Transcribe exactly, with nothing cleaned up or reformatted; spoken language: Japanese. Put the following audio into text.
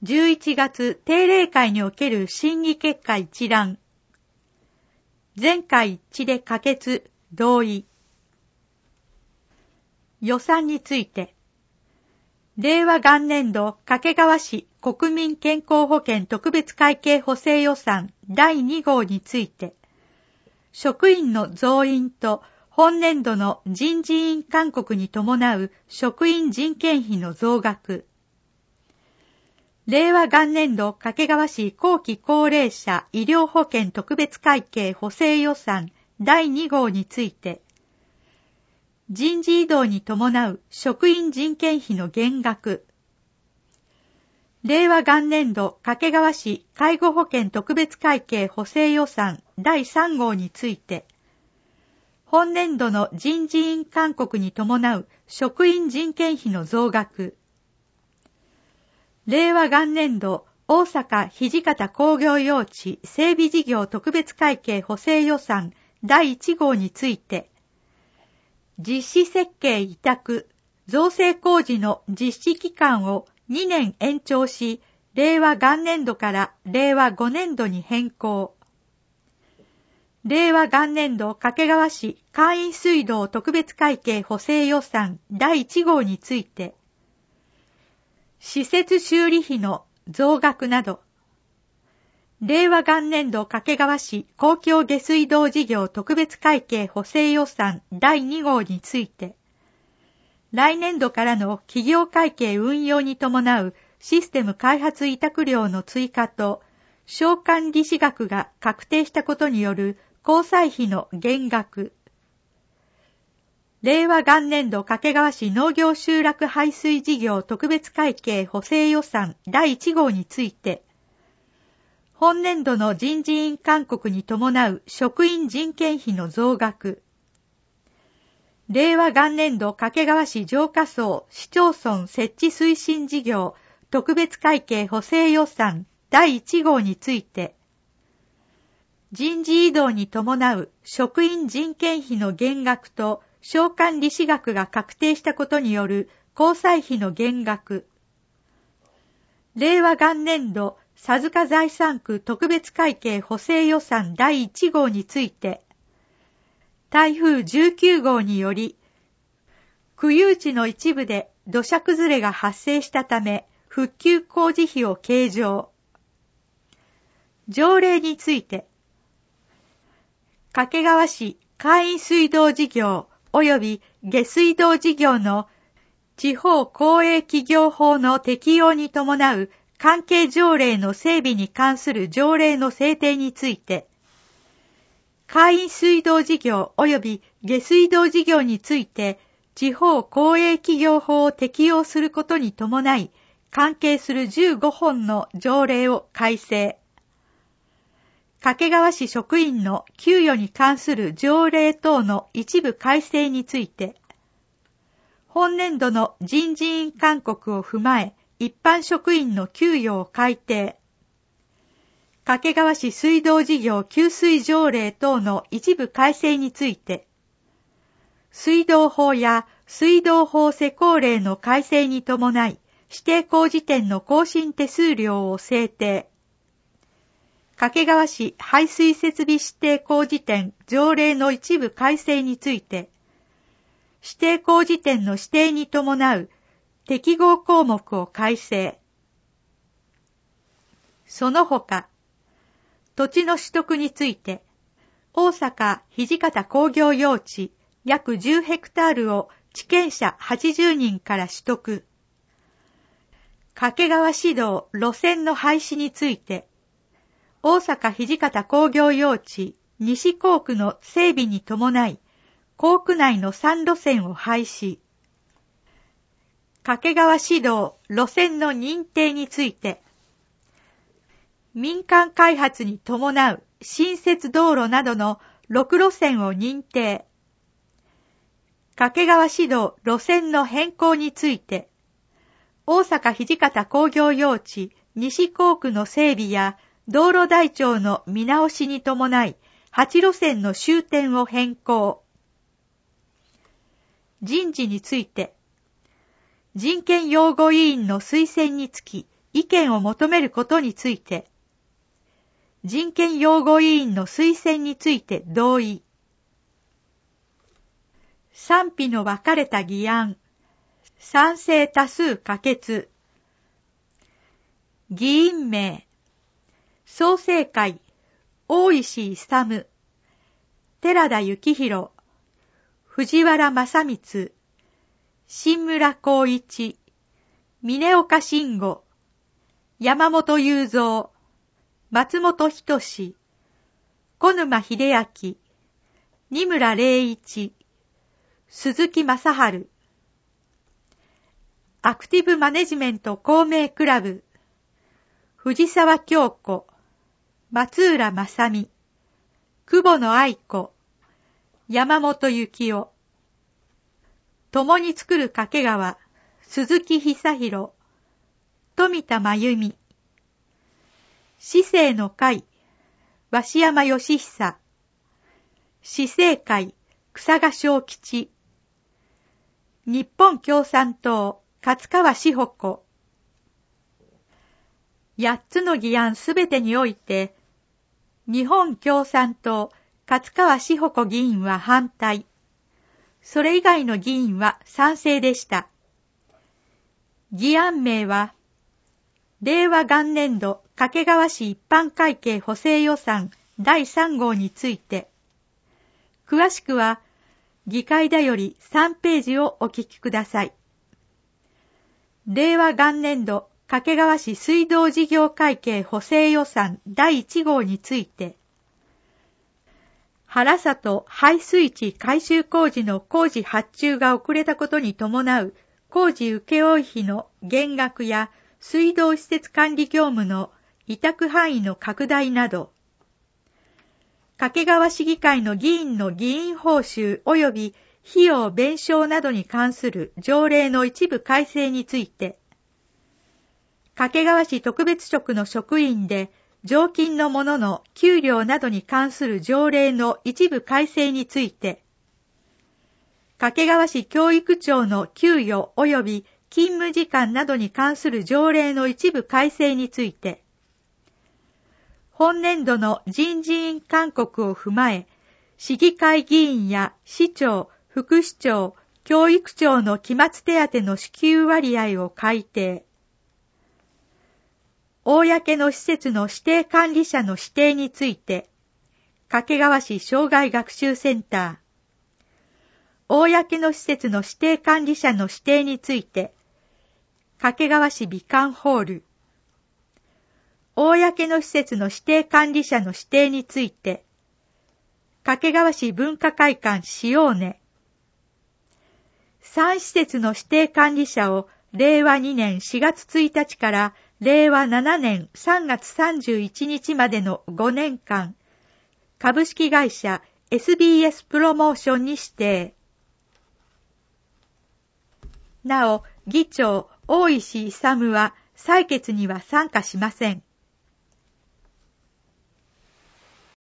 じゅういちがつ定例会における審議結果一覧。全会一致で可決、同意。予算について。令和元年度掛川市国民健康保険特別会計補正予算だいに号について、職員の増員と本年度の人事院勧告に伴う職員人件費の増額。令和元年度掛川市後期高齢者医療保険特別会計補正予算だいに号について、人事異動に伴う職員人件費の減額。令和元年度掛川市介護保険特別会計補正予算だいさん号について、本年度の人事院勧告に伴う職員人件費の増額。令和元年度大阪土方工業用地整備事業特別会計補正予算だいいち号について、実施設計委託、造成工事の実施期間をにねん延長し、令和元年度から令和ご年度に変更。令和元年度掛川市簡易水道特別会計補正予算だいいち号について、施設修理費の増額など、令和元年度掛川市公共下水道事業特別会計補正予算だいに号について、来年度からの企業会計運用に伴うシステム開発委託料の追加と、償還利子額が確定したことによる交際費の減額。令和元年度掛川市農業集落排水事業特別会計補正予算だいいち号について、本年度の人事院勧告に伴う職員人件費の増額。令和元年度掛川市浄化槽市町村設置推進事業特別会計補正予算だいいち号について、人事異動に伴う職員人件費の減額と償還利子額が確定したことによる交際費の減額。令和元年度佐塚財産区特別会計補正予算だいいち号について、台風じゅうきゅう号により、区有地の一部で土砂崩れが発生したため、復旧工事費を計上。条例について、掛川市簡易水道事業及び下水道事業の地方公営企業法の適用に伴う関係条例の整備に関する条例の制定について、簡易水道事業及び下水道事業について地方公営企業法を適用することに伴い、関係するじゅうご本の条例を改正。掛川市職員の給与に関する条例等の一部改正について、本年度の人事院勧告を踏まえ、一般職員の給与を改定。掛川市水道事業給水条例等の一部改正について、水道法や水道法施行令の改正に伴い、指定工事店の更新手数料を制定。掛川市排水設備指定工事店条例の一部改正について、指定工事店の指定に伴う適合項目を改正。その他、土地の取得について、大阪土方工業用地約じゅうヘクタールを地権者はちじゅうにんから取得。掛川市道路線の廃止について、大阪土方工業用地西港区の整備に伴い、港区内のさん路線を廃止。掛川市道路線の認定について、民間開発に伴う新設道路などのろく路線を認定。掛川市道路線の変更について、大阪土方工業用地西港区の整備や道路台帳の見直しに伴い、はち路線の終点を変更。人事について、人権擁護委員の推薦につき、 意見を求めることについて、人権擁護委員の推薦について同意。賛否の分かれた議案。賛成多数可決。議員名。創成会、大石勇、寺田幸宏、藤原正光、新村光一、峰岡慎吾、山本雄三、松本人志、小沼秀明、二村礼一、鈴木正春。アクティブマネジメント公明クラブ、藤沢京子、松浦正美、久保野愛子、山本幸男。共に作る掛川、鈴木久弘、富田真由美。市政の会、鷲山義久。市政会、草賀正吉。日本共産党、勝川志保子。八つの議案すべてにおいて、日本共産党、勝川志保子議員は反対。それ以外の議員は賛成でした。議案名は、令和元年度掛川市一般会計補正予算だいさん号について、詳しくは、議会だよりさんページをお聞きください。令和元年度掛川市水道事業会計補正予算だいいち号について、原里排水池改修工事の工事発注が遅れたことに伴う工事請負費の減額や水道施設管理業務の委託範囲の拡大など、掛川市議会の議員の議員報酬及び費用弁償などに関する条例の一部改正について、掛川市特別職の職員で常勤の者の給料などに関する条例の一部改正について、掛川市教育長の給与及び勤務時間などに関する条例の一部改正について、本年度の人事院勧告を踏まえ、市議会議員や市長、副市長、教育長の期末手当の支給割合を改定。公の施設の指定管理者の指定について、掛川市障害学習センター。公の施設の指定管理者の指定について、掛川市美観ホール。公の施設の指定管理者の指定について、掛川市文化会館塩根。さん施設の指定管理者をれいわにねんしがつついたちかられいわななねんさんがつさんじゅういちにちまでのごねんかん、株式会社 エスビーエス プロモーションに指定。なお、議長、大石勇は採決には参加しません。